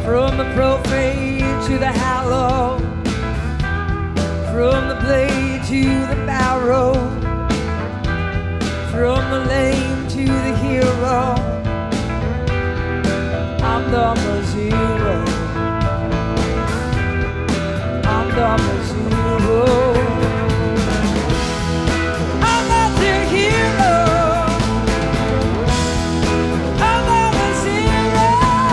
From the profane to the hallowed, from the blade to the barrow, from the lame to the hero, I'm the Brazil.